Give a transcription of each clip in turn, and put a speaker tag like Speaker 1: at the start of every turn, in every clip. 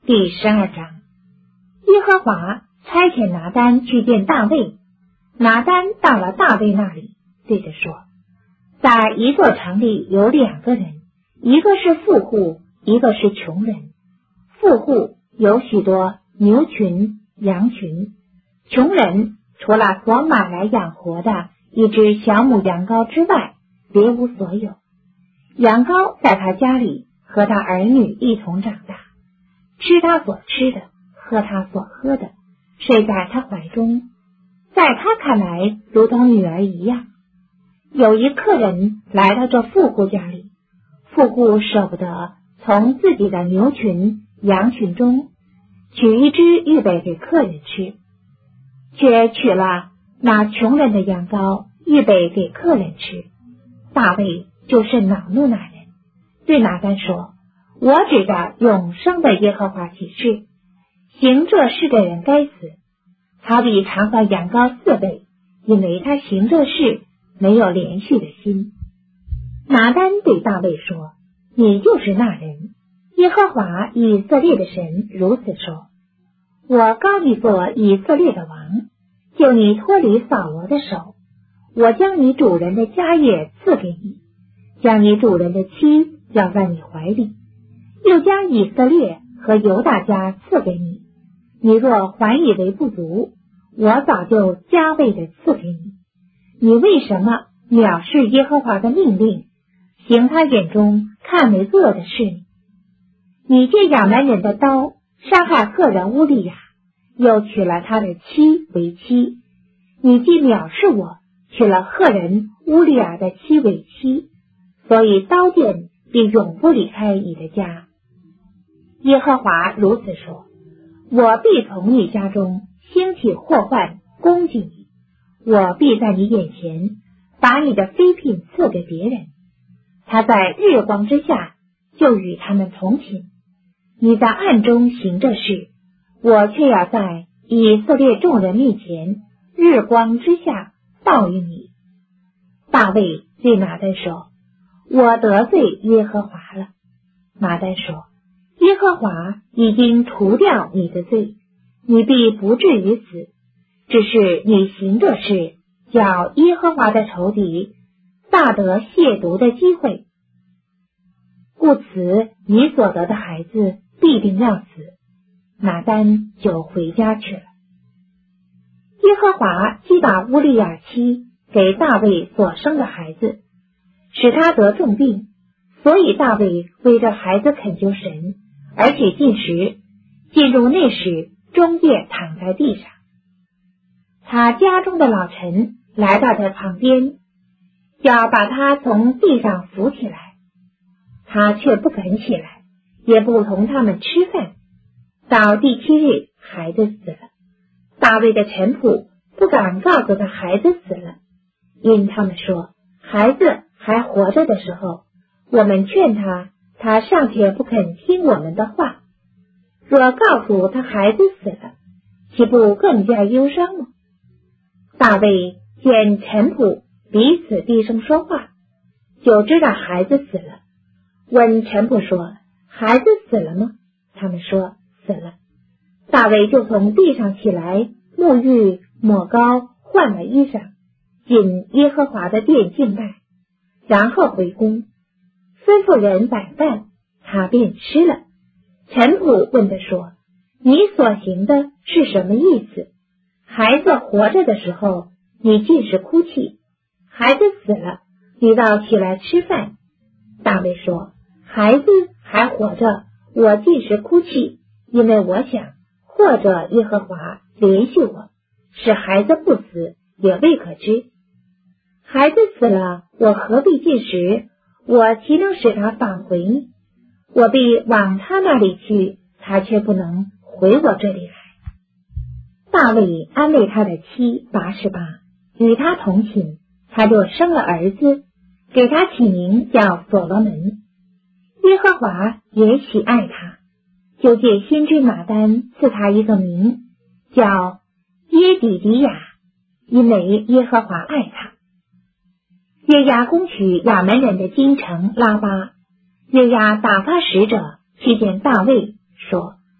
Speaker 1: 第12章。耶和华差遣拿单去见大卫。拿单到了大卫那里，对着说，在一座城里有2个人，一个是富户，一个是穷人。富户有许多牛群、羊群，穷人除了所买来养活的一只小母羊羔之外，别无所有。羊羔在他家里和他儿女一同长大，吃他所吃的，喝他所喝的，睡在他怀中，在他看来如同女儿一样。有一客人来到这富户家里，富户舍不得从自己的牛群、羊群中取一只预备给客人吃，却取了那穷人的羊羔预备给客人吃。大卫就甚恼怒那人，对拿单说，我指着永生的耶和华起誓，行这事的人该死，他比尝到羊羔4倍，因为他行这事没有连续的心。拿单对大卫说，你就是那人，耶和华以色列的神如此说，我膏你做以色列的王，救你脱离扫罗的手，我将你主人的家业赐给你，将你主人的妻要在你怀里，又将以色列和犹大家赐给你。你若还以为不足，我早就加倍的赐给你。你为什么藐视耶和华的命令，行他眼中看为恶的事呢？你借亚门人的刀杀害赫人乌利亚，又娶了他的妻为妻。你既藐视我，娶了赫人乌利亚的妻为妻，所以刀剑必永不离开你的家。耶和华如此说，我必从你家中兴起祸患，攻击你，我必在你眼前把你的妃嫔赐给别人，他在日光之下就与他们同寝。你在暗中行这事，我却要在以色列众人面前日光之下报应你。大卫对拿单说，我得罪耶和华了。拿单说，耶和华已经除掉你的罪，你必不至于死，只是你行这事，叫耶和华的仇敌大得亵渎的机会，故此你所得的孩子必定要死。拿单就回家去了。耶和华击打乌利亚妻给大卫所生的孩子，使他得重病，所以大卫为这孩子恳求神，而且进食，进入内室，终夜躺在地上。他家中的老臣来到他旁边，要把他从地上扶起来，他却不肯起来，也不同他们吃饭。到第7日，孩子死了。大卫的臣仆不敢告诉他孩子死了，因他们说，孩子还活着的时候，我们劝他，他尚且不肯听我们的话，若告诉他孩子死了，岂不更加忧伤吗？大卫见臣仆彼此低声说话，就知道孩子死了，问臣仆说，孩子死了吗？他们说死了。大卫就从地上起来，沐浴抹膏，换了衣裳，进耶和华的殿敬拜，然后回宫，吩咐人摆饭，他便吃了。臣仆问他说，你所行的是什么意思？孩子活着的时候，你尽是哭泣，孩子死了，你倒起来吃饭。大卫说，孩子还活着，我尽是哭泣，因为我想，或者耶和华怜恤我，使孩子不死，也未可知。孩子死了，我何必进食？我岂能使他返回呢？我必往他那里去，他却不能回我这里来。大卫安慰他的妻拔示巴，与他同寝，他就生了儿子，给他起名叫所罗门。耶和华也喜爱他，就借先知拿单赐他一个名，叫耶底迪亚，因为耶和华爱他。约押攻取亚门人的京城拉巴，约押打发使者去见大卫，说，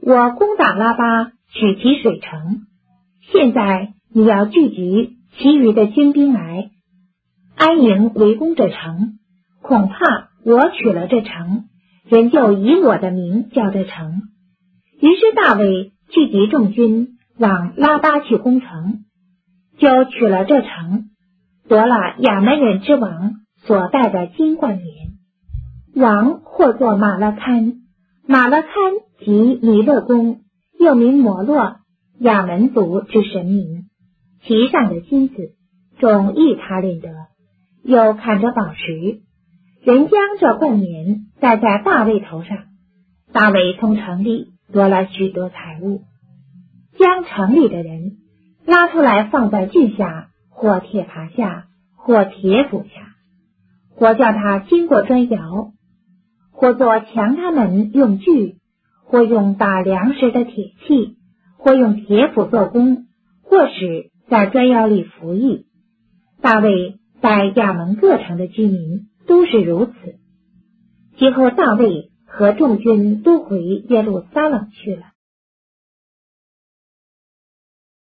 Speaker 1: 我攻打拉巴，取其水城。现在你要聚集其余的军兵来安营围攻这城，恐怕我取了这城，人就以我的名叫这城。于是大卫聚集众军往拉巴去攻城，就取了这城，夺了亚门人之王所带的金冠冕。王或作马勒堪，马勒堪即弥勒公，又名摩洛，亚门族之神明，其上的金子重1他连得，又砍着宝石。人将这冠冕戴在大卫头上。大卫从城里夺了许多财物，将城里的人拉出来放在锯下，或铁耙下，或铁斧下，或叫他经过砖窑，或做强他们用锯，或用打粮食的铁器，或用铁斧做工，或使在砖窑里服役。大卫在亚门各城的居民都是如此。其后大卫和众军都回耶路撒冷去了。